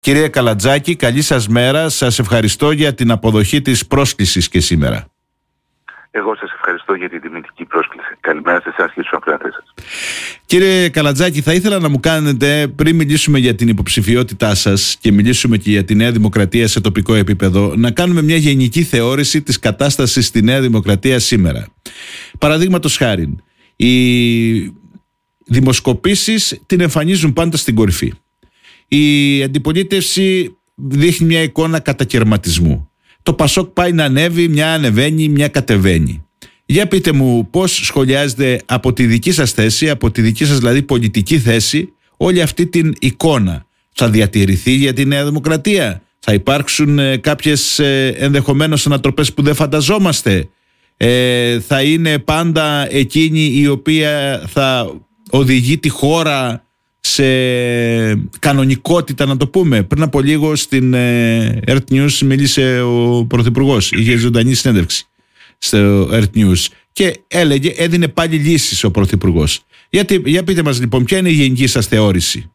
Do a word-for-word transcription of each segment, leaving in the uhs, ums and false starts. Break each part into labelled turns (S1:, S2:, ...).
S1: Κύριε Καλατζάκη, καλή σας μέρα. Σας ευχαριστώ για την αποδοχή της πρόσκλησης και σήμερα.
S2: Εγώ σας ευχαριστώ για την τιμητική πρόσκληση. Καλημέρα σε εσάς και στους ακροατές σας.
S1: Κύριε Καλατζάκη, θα ήθελα να μου κάνετε, πριν μιλήσουμε για την υποψηφιότητά σας και μιλήσουμε και για τη Νέα Δημοκρατία σε τοπικό επίπεδο, να κάνουμε μια γενική θεώρηση της κατάστασης στη Νέα Δημοκρατία σήμερα. Παραδείγματος χάριν, οι δημοσκοπήσεις την εμφανίζουν πάντα στην κορυφή. Η αντιπολίτευση δείχνει μια εικόνα κατακερματισμού. Το Πασόκ πάει να ανέβει, μια ανεβαίνει, μια κατεβαίνει. Για πείτε μου πώς σχολιάζετε από τη δική σας θέση, από τη δική σας δηλαδή πολιτική θέση, όλη αυτή την εικόνα. Θα διατηρηθεί για τη Νέα Δημοκρατία? Θα υπάρξουν ε, κάποιες ε, ενδεχομένως ανατροπές που δεν φανταζόμαστε? Ε, θα είναι πάντα εκείνη η οποία θα οδηγεί τη χώρα σε κανονικότητα, να το πούμε? Πριν από λίγο στην ε, Earth News μίλησε ο Πρωθυπουργός, είχε ζωντανή συνέντευξη στο Earth News και έλεγε, έδινε πάλι λύσεις ο Πρωθυπουργός. Γιατί, για πείτε μας λοιπόν, ποια είναι η γενική σας θεώρηση?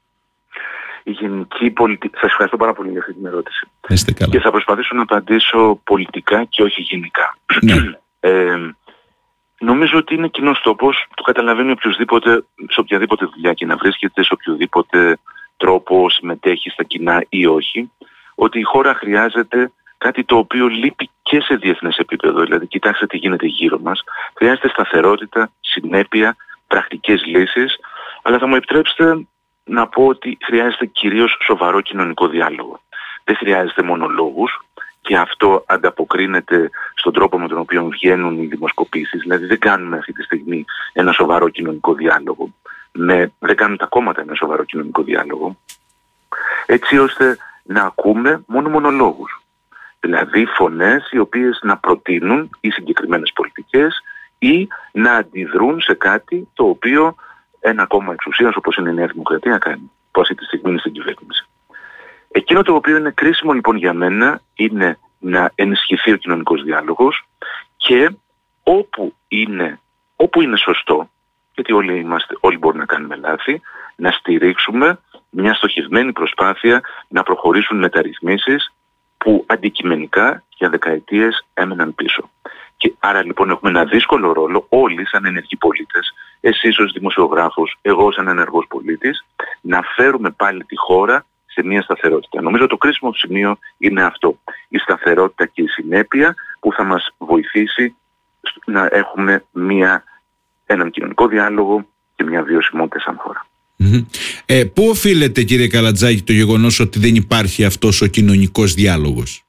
S2: Η γενική πολιτική... Σας ευχαριστώ πάρα πολύ για αυτή την ερώτηση.
S1: Είστε καλά.
S2: Και θα προσπαθήσω να απαντήσω πολιτικά και όχι γενικά.
S1: Ναι.
S2: ε, Νομίζω ότι είναι κοινός τόπος, το καταλαβαίνει οποιοδήποτε, σε οποιαδήποτε δουλειά και να βρίσκεται, σε οποιοδήποτε τρόπο συμμετέχει στα κοινά ή όχι, ότι η χώρα χρειάζεται κάτι το οποίο λείπει και σε διεθνές επίπεδο. Δηλαδή, κοιτάξτε τι γίνεται γύρω μας. Χρειάζεται σταθερότητα, συνέπεια, πρακτικές λύσεις, αλλά θα μου επιτρέψετε να πω ότι χρειάζεται κυρίως σοβαρό κοινωνικό διάλογο. Δεν χρειάζεται μόνο λόγους. Και αυτό ανταποκρίνεται στον τρόπο με τον οποίο βγαίνουν οι δημοσκοπήσεις. Δηλαδή δεν κάνουμε αυτή τη στιγμή ένα σοβαρό κοινωνικό διάλογο. Με, δεν κάνουν τα κόμματα ένα σοβαρό κοινωνικό διάλογο. Έτσι ώστε να ακούμε μόνο μονολόγους. Δηλαδή φωνές οι οποίες να προτείνουν ή συγκεκριμένες πολιτικές ή να αντιδρούν σε κάτι το οποίο ένα κόμμα εξουσίας όπως είναι η Νέα Δημοκρατία κάνει. Που αυτή τη στιγμή είναι στην κυβέρνηση. Εκείνο το οποίο είναι κρίσιμο λοιπόν για μένα είναι να ενισχυθεί ο κοινωνικός διάλογος και όπου είναι, όπου είναι σωστό, γιατί όλοι, είμαστε, όλοι μπορούμε να κάνουμε λάθη, να στηρίξουμε μια στοχευμένη προσπάθεια να προχωρήσουν μεταρρυθμίσεις που αντικειμενικά για δεκαετίες έμεναν πίσω. Και άρα λοιπόν έχουμε ένα δύσκολο ρόλο όλοι σαν ενεργοί πολίτες, εσείς ως δημοσιογράφος, εγώ σαν ενεργός πολίτης, να φέρουμε πάλι τη χώρα σε μια σταθερότητα. Νομίζω το κρίσιμο σημείο είναι αυτό. Η σταθερότητα και η συνέπεια που θα μας βοηθήσει να έχουμε μια, έναν κοινωνικό διάλογο και μια βιωσιμότητα σαν χώρα.
S1: Mm-hmm. Ε, πού οφείλεται, κύριε Καλατζάκη, το γεγονός ότι δεν υπάρχει αυτός ο κοινωνικός διάλογος?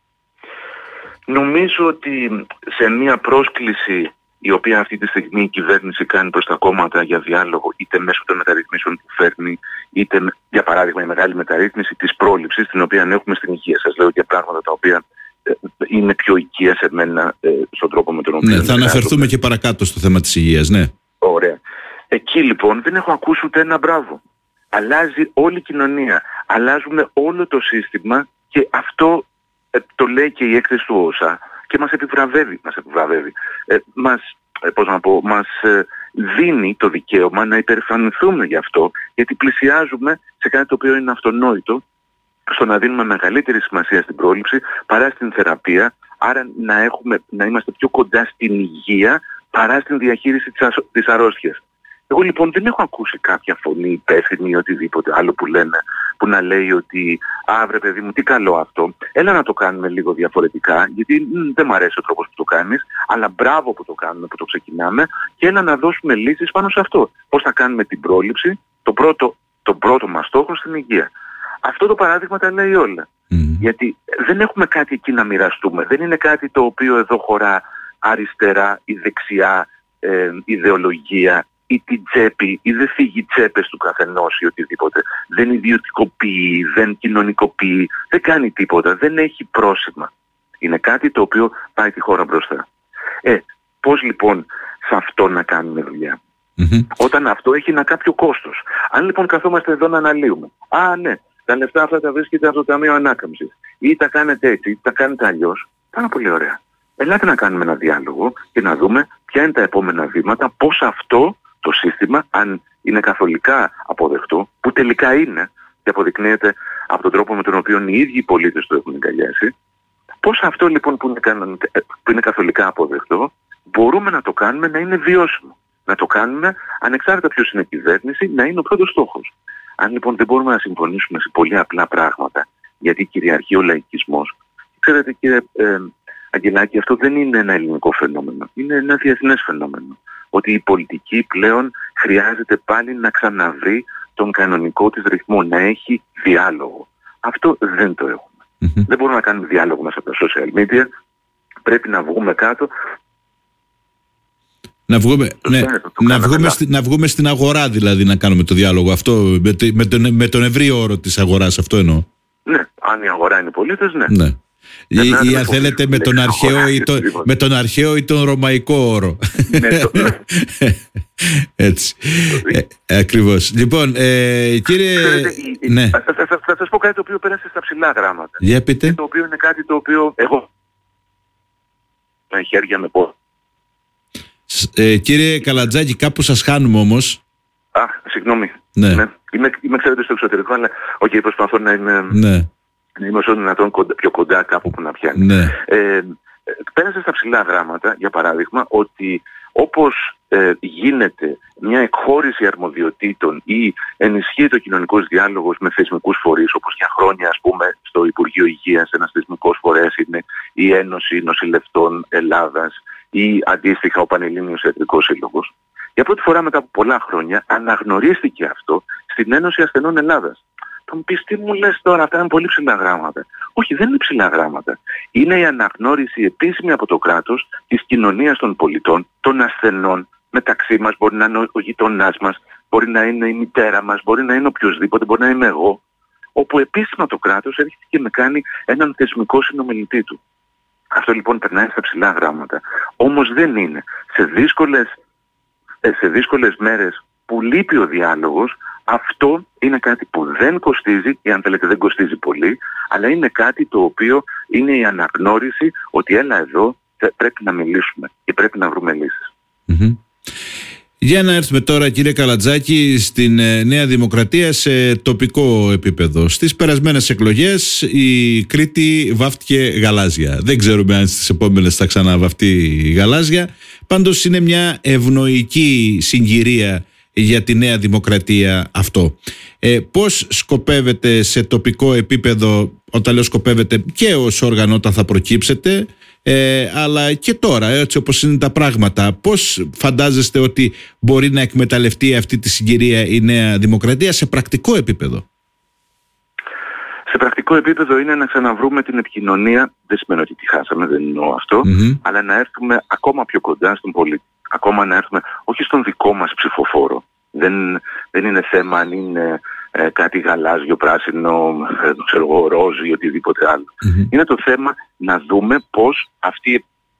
S2: Νομίζω ότι σε μια πρόσκληση η οποία αυτή τη στιγμή η κυβέρνηση κάνει προς τα κόμματα για διάλογο, είτε μέσω των μεταρρυθμίσεων που φέρνει, είτε για παράδειγμα η μεγάλη μεταρρύθμιση της πρόληψης, την οποία έχουμε στην υγεία. Σας λέω για πράγματα τα οποία ε, είναι πιο οικεία σε μένα ε, στον τρόπο με τον οποίο...
S1: Ναι, θα αναφερθούμε και παρακάτω στο θέμα της υγείας, ναι.
S2: Ωραία. Εκεί λοιπόν δεν έχω ακούσει ούτε ένα μπράβο. Αλλάζει όλη η κοινωνία. Αλλάζουμε όλο το σύστημα και αυτό ε, το λέει και η έκθεση του ΩΣΑ. Και μας επιβραβεύει, μας, επιβραβεύει. Ε, μας, ε, πώς να πω, μας ε, δίνει το δικαίωμα να υπερηφανηθούμε γι' αυτό, γιατί πλησιάζουμε σε κάτι το οποίο είναι αυτονόητο, στο να δίνουμε μεγαλύτερη σημασία στην πρόληψη παρά στην θεραπεία, άρα να, έχουμε, να είμαστε πιο κοντά στην υγεία παρά στην διαχείριση της, ασο, της αρρώστιας. Εγώ λοιπόν δεν έχω ακούσει κάποια φωνή υπεύθυνη ή οτιδήποτε άλλο που λένε, που να λέει ότι «Α, βρε παιδί μου, τι καλό αυτό, έλα να το κάνουμε λίγο διαφορετικά, γιατί μ, δεν μου αρέσει ο τρόπος που το κάνεις, αλλά μπράβο που το κάνουμε, που το ξεκινάμε και έλα να δώσουμε λύσεις πάνω σε αυτό. Πώς θα κάνουμε την πρόληψη, το πρώτο, το πρώτο μας στόχο στην υγεία». Αυτό το παράδειγμα τα λέει όλα. Mm. Γιατί δεν έχουμε κάτι εκεί να μοιραστούμε. Δεν είναι κάτι το οποίο εδώ χωρά αριστερά ή δεξιά ε, ιδεολογία ή την τσέπη ή δεν φύγει τσέπες του καθενός ή οτιδήποτε. Δεν ιδιωτικοποιεί, δεν κοινωνικοποιεί, δεν κάνει τίποτα, δεν έχει πρόσημα. Είναι κάτι το οποίο πάει τη χώρα μπροστά. Ε, πώς λοιπόν σε αυτό να κάνουμε δουλειά? Mm-hmm. Όταν αυτό έχει ένα κάποιο κόστος. Αν λοιπόν καθόμαστε εδώ να αναλύουμε, α ναι, τα λεφτά αυτά τα βρίσκεται από το Ταμείο Ανάκαμψης, ή τα κάνετε έτσι, ή τα κάνετε αλλιώς, πάρα πολύ ωραία. Ελάτε να κάνουμε ένα διάλογο και να δούμε ποια είναι τα επόμενα βήματα, πώς αυτό το σύστημα, αν είναι καθολικά αποδεκτό, που τελικά είναι, και αποδεικνύεται από τον τρόπο με τον οποίο οι ίδιοι οι πολίτες το έχουν εγκαλιάσει, πώς αυτό λοιπόν που είναι, κανονικά, που είναι καθολικά αποδεκτό μπορούμε να το κάνουμε να είναι βιώσιμο. Να το κάνουμε ανεξάρτητα ποιος είναι η κυβέρνηση, να είναι ο πρώτος στόχος. Αν λοιπόν δεν μπορούμε να συμφωνήσουμε σε πολύ απλά πράγματα, γιατί κυριαρχεί ο λαϊκισμός, ξέρετε κύριε ε, Αγγελάκη, αυτό δεν είναι ένα ελληνικό φαινόμενο, είναι ένα διεθνές φαινόμενο. Ότι η πολιτική πλέον χρειάζεται πάλι να ξαναβρει τον κανονικό της ρυθμό, να έχει διάλογο. Αυτό δεν το έχουμε. Mm-hmm. Δεν μπορούμε να κάνουμε διάλογο μέσα από τα social media, πρέπει να βγούμε κάτω.
S1: Να βγούμε, ναι, να, βγούμε στη, να βγούμε στην αγορά δηλαδή να κάνουμε το διάλογο αυτό, με, με, τον, με τον ευρύ όρο της αγοράς, αυτό εννοώ.
S2: Ναι, αν η αγορά είναι οι πολίτες, ναι.
S1: ναι. Ή, ή αν θέλετε με τον, αρχαίο ή το, με τον αρχαίο ή τον ρωμαϊκό όρο. Ναι, το, ναι. Έτσι. Ε, ακριβώς. Λοιπόν, ε, κύριε...
S2: Ξέρετε, ναι. θα, θα, θα, θα σας πω κάτι το οποίο πέρασε στα ψηλά γράμματα.
S1: Για πείτε.
S2: Το οποίο είναι κάτι το οποίο εγώ με χέρια με πόδια.
S1: Ε, κύριε Καλατζάκη, κάπου σας χάνουμε όμως.
S2: Α, συγγνώμη.
S1: Ναι.
S2: Ναι. Είμαι, είμαι ξέρετε στο εξωτερικό, αλλά okay, προσπαθώ να είμαι,
S1: ναι.
S2: να είμαι όσο δυνατόν κοντα, πιο κοντά κάπου που να πιάνει.
S1: Ναι.
S2: Ε, πέρασε στα ψηλά γράμματα, για παράδειγμα, ότι όπως ε, γίνεται μια εκχώρηση αρμοδιοτήτων ή ενισχύεται ο κοινωνικός διάλογος με θεσμικούς φορείς, όπως για χρόνια ας πούμε στο Υπουργείο Υγείας ένας θεσμικός φορέας είναι η Ένωση Νοσηλευτών Ελλάδας ή αντίστοιχα ο Πανελλήνιος Ιατρικός Σύλλογος. Για πρώτη φορά μετά από πολλά χρόνια αναγνωρίστηκε αυτό στην Ένωση Ασθενών Ελλάδας. Θα μου πεις τι μου λες τώρα, αυτά είναι πολύ ψηλά γράμματα. Όχι, δεν είναι ψηλά γράμματα. Είναι η αναγνώριση επίσημη από το κράτος της κοινωνίας των πολιτών, των ασθενών μεταξύ μας. Μπορεί να είναι ο γειτονάς μας, μπορεί να είναι η μητέρα μας, μπορεί να είναι οποιοδήποτε, μπορεί να είμαι εγώ. Όπου επίσημα το κράτος έρχεται και με κάνει έναν θεσμικό συνομιλητή του. Αυτό λοιπόν περνάει στα ψηλά γράμματα. Όμως δεν είναι. Σε δύσκολες, σε δύσκολες μέρες που λείπει ο διάλογος, αυτό είναι κάτι που δεν κοστίζει, ή αν θέλετε δεν κοστίζει πολύ, αλλά είναι κάτι το οποίο είναι η αναγνώριση ότι έλα εδώ πρέπει να μιλήσουμε και πρέπει να βρούμε λύσεις.
S1: Mm-hmm. Για να έρθουμε τώρα κύριε Καλατζάκη στην ε, Νέα Δημοκρατία σε τοπικό επίπεδο. Στις περασμένες εκλογές η Κρήτη βάφτηκε γαλάζια. Δεν ξέρουμε αν στις επόμενες θα ξαναβαφτεί γαλάζια. Πάντως είναι μια ευνοϊκή συγκυρία για τη Νέα Δημοκρατία αυτό. Ε, πώς σκοπεύετε σε τοπικό επίπεδο, όταν λέω σκοπεύετε και ως όργανο όταν θα προκύψετε, ε, αλλά και τώρα έτσι όπως είναι τα πράγματα, πώς φαντάζεστε ότι μπορεί να εκμεταλλευτεί αυτή τη συγκυρία η Νέα Δημοκρατία σε πρακτικό επίπεδο?
S2: Σε πρακτικό επίπεδο είναι να ξαναβρούμε την επικοινωνία, δεν σημαίνει ότι τη χάσαμε, δεν εννοώ αυτό, mm-hmm. αλλά να έρθουμε ακόμα πιο κοντά στον πολίτη. Ακόμα να έρθουμε όχι στον δικό μας ψηφοφόρο. Δεν, δεν είναι θέμα αν είναι ε, κάτι γαλάζιο, πράσινο, ε, ξέρω εγώ, ροζ ή οτιδήποτε άλλο. Mm-hmm. Είναι το θέμα να δούμε πώς αυτή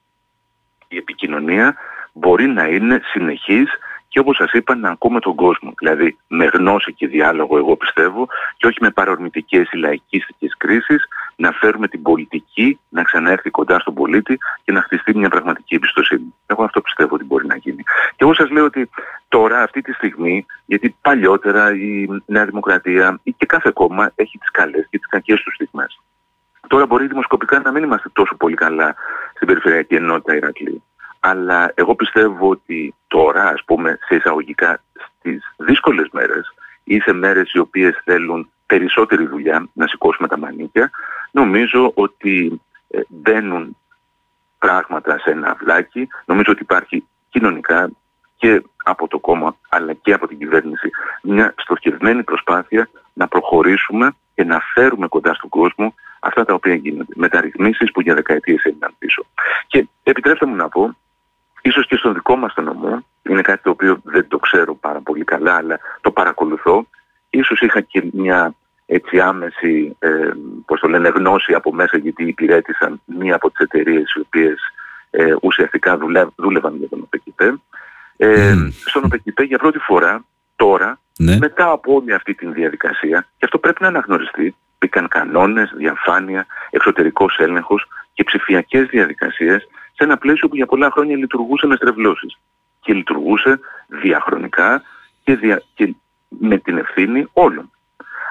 S2: η επικοινωνία μπορεί να είναι συνεχής και όπως σας είπα να ακούμε τον κόσμο. Δηλαδή με γνώση και διάλογο εγώ πιστεύω και όχι με παρορμητικές ή λαϊκίστικες κρίσεις να φέρουμε την πολιτική να ξαναέρθει κοντά στον πολίτη και να χτιστεί μια πραγματική εμπιστοσύνη. Εγώ αυτό πιστεύω ότι μπορεί να γίνει. Και εγώ σας λέω ότι τώρα αυτή τη στιγμή, γιατί παλιότερα η Νέα Δημοκρατία ή και κάθε κόμμα έχει τις καλές και τις κακές του στιγμές. Τώρα μπορεί δημοσκοπικά να μην είμαστε τόσο πολύ καλά στην Περιφερειακή Ενότητα Ηρακλείου. Αλλά εγώ πιστεύω ότι τώρα, ας πούμε, σε εισαγωγικά στις δύσκολες μέρες ή σε μέρες οι οποίες θέλουν περισσότερη δουλειά, να σηκώσουμε τα μανίκια, νομίζω ότι ε, μπαίνουν πράγματα σε ένα αυλάκι. Νομίζω ότι υπάρχει κοινωνικά και από το κόμμα αλλά και από την κυβέρνηση μια στοχευμένη προσπάθεια να προχωρήσουμε και να φέρουμε κοντά στον κόσμο αυτά τα οποία γίνονται. Μεταρρυθμίσεις που για δεκαετίες έγιναν πίσω. Και επιτρέψτε μου να πω, ίσως και στον δικό μας τον νομό, είναι κάτι το οποίο δεν το ξέρω πάρα πολύ καλά, αλλά το παρακολουθώ. Ίσως είχα και μια έτσι άμεση, ε, πώς το λένε, γνώση από μέσα, γιατί υπηρέτησαν μία από τις εταιρείες οι οποίες ε, ουσιαστικά δουλε, δούλευαν για τον ΟΠΕΚΙΠΕ. Ε, mm. Στον ΟΠΕΚΙΠΕ για πρώτη φορά τώρα, ναι. μετά από όλη αυτή τη διαδικασία, και αυτό πρέπει να αναγνωριστεί, μπήκαν κανόνες, διαφάνεια, εξωτερικός έλεγχος και ψηφιακές διαδικασίες σε ένα πλαίσιο που για πολλά χρόνια λειτουργούσε με στρεβλώσεις. Και λειτουργούσε διαχρονικά και, δια... και με την ευθύνη όλων.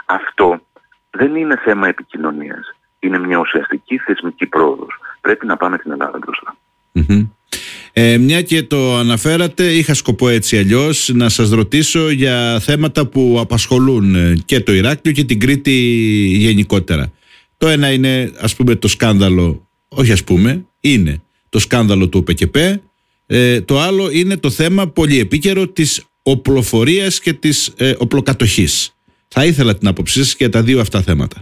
S2: Αυτό δεν είναι θέμα επικοινωνίας. Είναι μια ουσιαστική θεσμική πρόοδος. Πρέπει να πάμε την Ελλάδα μπροστά.
S1: Mm-hmm. Ε, μια και το αναφέρατε, είχα σκοπό έτσι αλλιώς να σας ρωτήσω για θέματα που απασχολούν και το Ηράκλειο και την Κρήτη γενικότερα. Το ένα είναι, ας πούμε, το σκάνδαλο, όχι ας πούμε, είναι το σκάνδαλο του ΟΠΕΚΕΠ. Ε, το άλλο είναι το θέμα πολύ επίκαιρο της οπλοφορίας και της ε, οπλοκατοχής. Θα ήθελα την άποψή σας για τα δύο αυτά θέματα.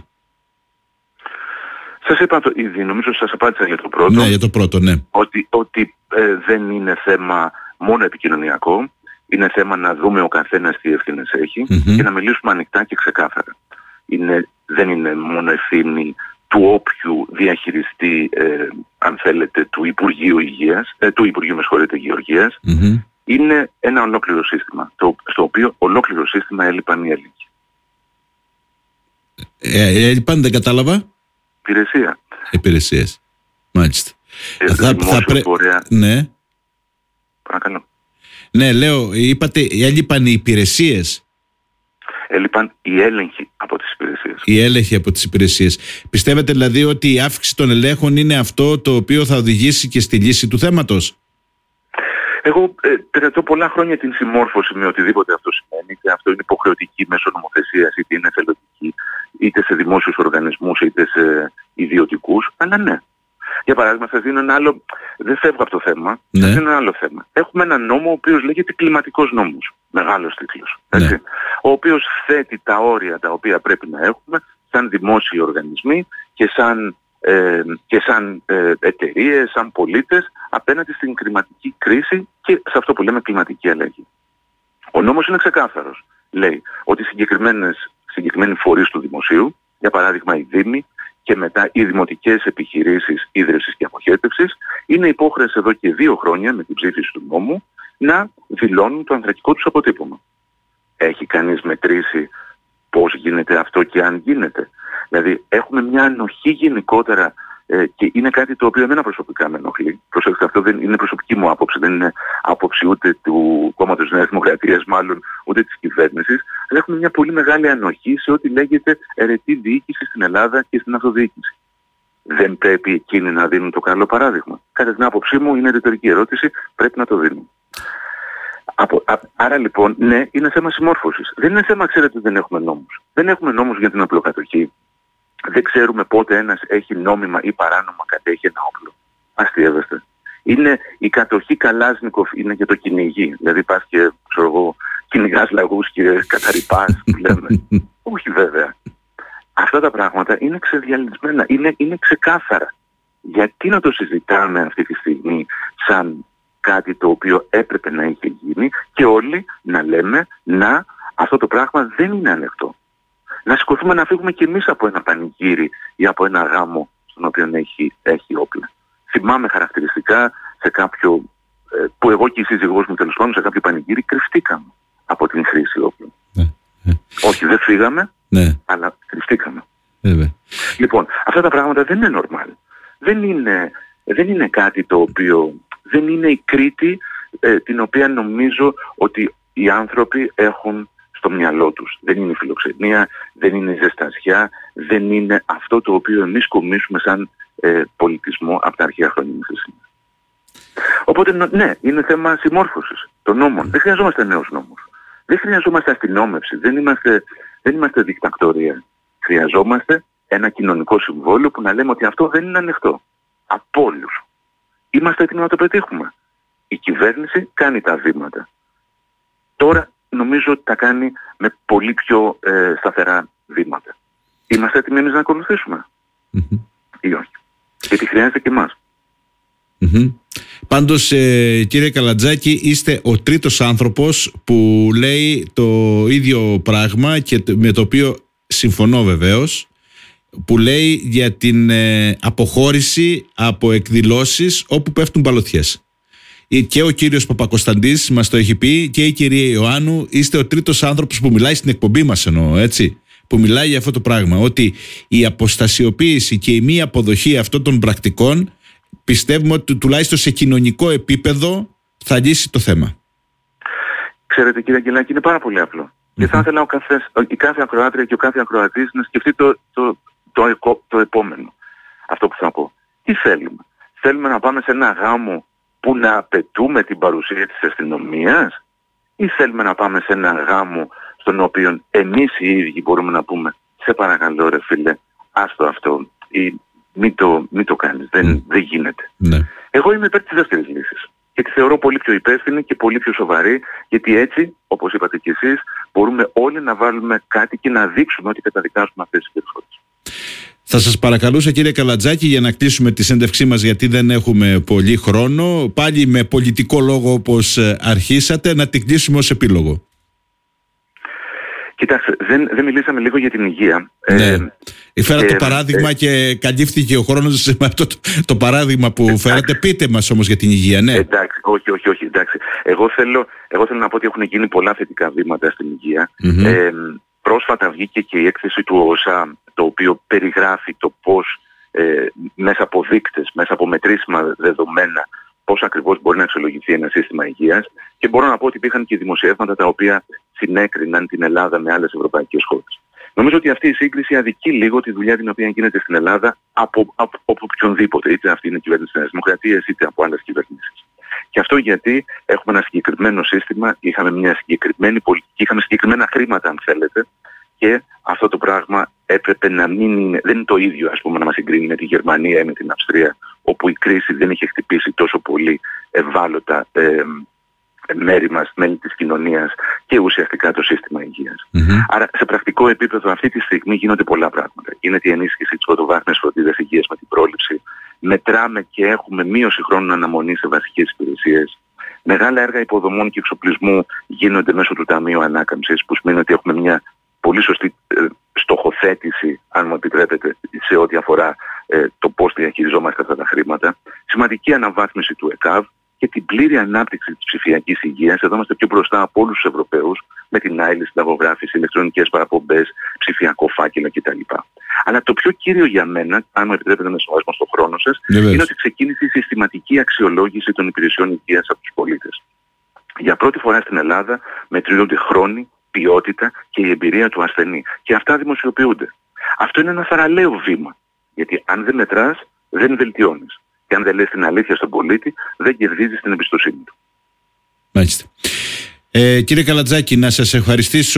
S2: Σας είπα το ήδη, νομίζω σας απάντησα για το πρώτο.
S1: Ναι, για το πρώτο, ναι.
S2: Ότι, ότι ε, δεν είναι θέμα μόνο επικοινωνιακό, είναι θέμα να δούμε ο καθένας τι ευθύνες έχει mm-hmm. και να μιλήσουμε ανοιχτά και ξεκάθαρα. Είναι, δεν είναι μόνο ευθύνη του όποιου διαχειριστή, ε, αν θέλετε, του Υπουργείου Υγείας, ε, του Υπουργείου, με συγχωρείτε, Γεωργίας. Mm-hmm. Είναι ένα ολόκληρο σύστημα, το, στο οποίο ολόκληρο σύστημα έλειπαν οι έλεγχοι.
S1: Ε, έλειπαν, δεν κατάλαβα.
S2: Υπηρεσία.
S1: Υπηρεσίες. Μάλιστα.
S2: Ε,
S1: θα, θα πρέ...
S2: φορέα...
S1: Ναι.
S2: Παρακαλώ.
S1: Ναι, λέω, είπατε, έλειπαν οι υπηρεσίες.
S2: Έλειπαν οι έλεγχοι από τις υπηρεσίες.
S1: Οι έλεγχοι από τις υπηρεσίες. Πιστεύετε δηλαδή ότι η αύξηση των ελέγχων είναι αυτό το οποίο θα οδηγήσει και στη λύση του θέματος?
S2: Εγώ ε, κρατώ πολλά χρόνια την συμμόρφωση με οτιδήποτε αυτό σημαίνει, είτε αυτό είναι υποχρεωτική μέσω νομοθεσίας, είτε είναι εθελοντική, είτε σε δημόσιους οργανισμούς, είτε σε ιδιωτικούς, αλλά ναι. Για παράδειγμα, σας δίνω ένα άλλο, δεν φεύγω από το θέμα, ναι. σας δίνω ένα άλλο θέμα. Έχουμε ένα νόμο ο οποίος λέγεται κλιματικός νόμος, μεγάλος τίτλος, έτσι, ναι. ο οποίος θέτει τα όρια τα οποία πρέπει να έχουμε σαν δημόσιοι οργανισμοί και σαν, ε, και σαν ε, εταιρείες, σαν πολίτες απέναντι στην κλιματική κρίση και σε αυτό που λέμε κλιματική αλλαγή. Ο νόμος είναι ξεκάθαρος. Λέει ότι συγκεκριμένες, συγκεκριμένοι φορείς του δημοσίου, για παράδειγμα οι δήμοι και μετά οι δημοτικές επιχειρήσεις ίδρυσης και αποχέτευσης, είναι υπόχρεες εδώ και δύο χρόνια με την ψήφιση του νόμου να δηλώνουν το ανθρακικό τους αποτύπωμα. Έχει κανείς μετρήσει πώς γίνεται αυτό και αν γίνεται? Δηλαδή έχουμε μια ανοχή γενικότερα ε, και είναι κάτι το οποίο εμένα προσωπικά με ενοχλεί. Προσέξτε, αυτό δεν είναι προσωπική μου άποψη, δεν είναι άποψη ούτε του κόμματος Νέας Δημοκρατίας μάλλον, ούτε της κυβέρνησης. Αλλά έχουμε μια πολύ μεγάλη ανοχή σε ό,τι λέγεται αιρετή διοίκηση στην Ελλάδα και στην αυτοδιοίκηση. Δεν πρέπει εκείνοι να δίνουν το καλό παράδειγμα? Κατά την άποψή μου είναι ρητορική ερώτηση, πρέπει να το δίνουν. Από, α, άρα λοιπόν, ναι, είναι θέμα συμμόρφωσης. Δεν είναι θέμα, ξέρετε, ότι δεν έχουμε νόμους. Δεν έχουμε νόμους για την οπλοκατοχή. Δεν ξέρουμε πότε ένας έχει νόμιμα ή παράνομα κατέχει ένα όπλο. Αστείευεστε. Είναι η κατοχή Καλάζνικοφ, είναι για το κυνηγή. Δηλαδή υπάρχει και, ξέρω εγώ, κυνηγάς λαγούς και καταρρυπάς, που λέμε. Όχι βέβαια. Αυτά τα πράγματα είναι ξεδιαλυσμένα, είναι, είναι ξεκάθαρα. Γιατί να το συζητάμε αυτή τη στιγμή σαν κάτι το οποίο έπρεπε να είχε γίνει και όλοι να λέμε να, αυτό το πράγμα δεν είναι ανεκτό. Να σηκωθούμε να φύγουμε κι εμείς από ένα πανηγύρι ή από ένα γάμο στον οποίο έχει, έχει όπλα. Θυμάμαι χαρακτηριστικά σε κάποιο, ε, που εγώ και η σύζυγός μου τέλος πάντων σε κάποιο πανηγύρι κρυφτήκαμε από την χρήση όπλων. Ναι, ναι. Όχι, δεν φύγαμε, ναι. αλλά κρυφτήκαμε. Ναι. Λοιπόν, αυτά τα πράγματα δεν είναι normal. Δεν είναι, δεν είναι κάτι το οποίο, δεν είναι η Κρήτη ε, την οποία νομίζω ότι οι άνθρωποι έχουν στο μυαλό τους. Δεν είναι η φιλοξενία, δεν είναι η ζεστασιά, δεν είναι αυτό το οποίο εμείς κομίσουμε σαν ε, πολιτισμό από τα αρχαία χρόνια μέχρι σήμερα. Οπότε ναι, είναι θέμα συμμόρφωσης των νόμων. Δεν χρειαζόμαστε νέους νόμους. Δεν χρειαζόμαστε αστυνόμευση. Δεν είμαστε, δεν είμαστε δικτακτορία. Χρειαζόμαστε ένα κοινωνικό συμβόλαιο που να λέμε ότι αυτό δεν είναι ανοιχτό. Από όλους. Είμαστε έτοιμοι να το πετύχουμε. Η κυβέρνηση κάνει τα βήματα. Τώρα νομίζω ότι τα κάνει με πολύ πιο ε, σταθερά βήματα. Είμαστε έτοιμοι εμείς να ακολουθήσουμε mm-hmm. ή όχι? Γιατί χρειάζεται και εμάς.
S1: Mm-hmm. Πάντως ε, κύριε Καλατζάκη, είστε ο τρίτος άνθρωπος που λέει το ίδιο πράγμα και με το οποίο συμφωνώ βεβαίως, που λέει για την ε, αποχώρηση από εκδηλώσεις όπου πέφτουν παλωτιές. Και ο κύριος Παπακοσταντής μας το έχει πει και η κυρία Ιωάννου. Είστε ο τρίτος άνθρωπος που μιλάει στην εκπομπή μας, εννοώ, έτσι, που μιλάει για αυτό το πράγμα, ότι η αποστασιοποίηση και η μη αποδοχή αυτών των πρακτικών πιστεύουμε ότι τουλάχιστον σε κοινωνικό επίπεδο θα λύσει το θέμα.
S2: Ξέρετε κύριε Αγγελάκη, είναι πάρα πολύ απλό. Και θα ήθελα ο καθές, η κάθε ακροάτρια και ο κάθε ακροατής να σκεφτεί το, το, το, το, το επόμενο. Αυτό που θα πω. Τι θέλουμε? Θέλουμε να πάμε σε ένα γάμο που να απαιτούμε την παρουσία της αστυνομίας, ή θέλουμε να πάμε σε ένα γάμο στον οποίο εμείς οι ίδιοι μπορούμε να πούμε σε παρακαλώ ρε φίλε, άστο αυτό ή μην το, μην το κάνεις, δεν, mm. δεν γίνεται.
S1: Ναι.
S2: Εγώ είμαι υπέρ της δεύτερης λύσης και τη θεωρώ πολύ πιο υπεύθυνη και πολύ πιο σοβαρή, γιατί έτσι, όπως είπατε και εσείς, μπορούμε όλοι να βάλουμε κάτι και να δείξουμε ότι καταδικάζουμε αυτές τις περιφορές.
S1: Θα σας παρακαλούσα κύριε Καλατζάκη, για να κλείσουμε τη συνέντευξή μας, γιατί δεν έχουμε πολύ χρόνο, πάλι με πολιτικό λόγο όπως αρχίσατε, να την κλείσουμε ως επίλογο.
S2: Κοιτάξτε, δεν, δεν μιλήσαμε λίγο για την υγεία.
S1: Ναι.
S2: Ε,
S1: Φέρατε
S2: ε,
S1: το παράδειγμα ε, και καλύφθηκε ο χρόνος με αυτό το, το παράδειγμα που εντάξει. φέρατε. Πείτε μας όμως για την υγεία, ναι.
S2: Εντάξει, όχι, όχι, όχι, εντάξει. Εγώ θέλω, εγώ θέλω να πω ότι έχουν γίνει πολλά θετικά βήματα στην υγεία. Mm-hmm. Ε, πρόσφατα βγήκε και η έκθεση του ΟΣΑ, το οποίο περιγράφει το πώς ε, μέσα από δείκτες, μέσα από μετρήσιμα δεδομένα, πώς ακριβώς μπορεί να αξιολογηθεί ένα σύστημα υγείας, και μπορώ να πω ότι υπήρχαν και δημοσιεύματα τα οποία συνέκριναν την Ελλάδα με άλλες ευρωπαϊκές χώρες. Νομίζω ότι αυτή η σύγκριση αδικεί λίγο τη δουλειά την οποία γίνεται στην Ελλάδα από, από, από οποιονδήποτε, είτε αυτή είναι η κυβέρνηση της Νέας Δημοκρατίας, είτε από άλλες κυβερνήσεις. Και αυτό γιατί έχουμε ένα συγκεκριμένο σύστημα, είχαμε μια συγκεκριμένη πολιτική, είχαμε συγκεκριμένα χρήματα αν θέλετε, και αυτό το πράγμα έπρεπε να μην είναι, δεν είναι το ίδιο ας πούμε να μας συγκρίνει με τη Γερμανία ή με την Αυστρία, όπου η κρίση δεν είχε χτυπήσει τόσο πολύ ευάλωτα ε, μέρη μας, μέλη της κοινωνίας και ουσιαστικά το σύστημα υγείας. Mm-hmm. Άρα σε πρακτικό επίπεδο αυτή τη στιγμή γίνονται πολλά πράγματα. Γίνεται η ενίσχυση της πρωτοβάθμιας φροντίδας υγείας με την πρόληψη. Μετράμε και έχουμε μείωση χρόνων αναμονής σε βασικές υπηρεσίες. Μεγάλα έργα υποδομών και εξοπλισμού γίνονται μέσω του Ταμείου Ανάκαμψης, που σημαίνει ότι έχουμε μια πολύ σωστή ε, στοχοθέτηση, αν μου επιτρέπετε, σε ό,τι αφορά ε, το πώς διαχειριζόμαστε αυτά τα χρήματα. Σημαντική αναβάθμιση του ΕΚΑΒ και την πλήρη ανάπτυξη της ψηφιακής υγείας. Εδώ είμαστε πιο μπροστά από όλους τους Ευρωπαίους, με την άειλη, συνταγογράφηση, ηλεκτρονικές παραπομπές, ψηφιακό φάκελο κτλ. Αλλά το πιο κύριο για μένα, αν μου επιτρέπετε να σεβασμό στον χρόνο σας, yeah, είναι ότι ξεκίνησε η συστηματική αξιολόγηση των υπηρεσιών υγείας από τους πολίτες. Για πρώτη φορά στην Ελλάδα μετριούνται χρόνοι, ποιότητα και η εμπειρία του ασθενή. Και αυτά δημοσιοποιούνται. Αυτό είναι ένα θαραλέο βήμα. Γιατί αν δεν μετράς, δεν βελτιώνεις. Και αν δεν λες την αλήθεια στον πολίτη, δεν κερδίζεις την εμπιστοσύνη του.
S1: Μάλιστα. Ε, κύριε Καλατζάκη, να σας ευχαριστήσω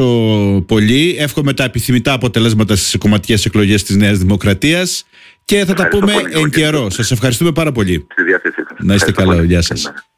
S1: πολύ. Εύχομαι τα επιθυμητά αποτελέσματα στις κομματικές εκλογές της Νέας Δημοκρατίας και θα ευχαριστώ τα πούμε εν καιρό. Σας ευχαριστούμε πάρα πολύ.
S2: Στη διάθεσή σας.
S1: Να είστε καλά. Γεια σας.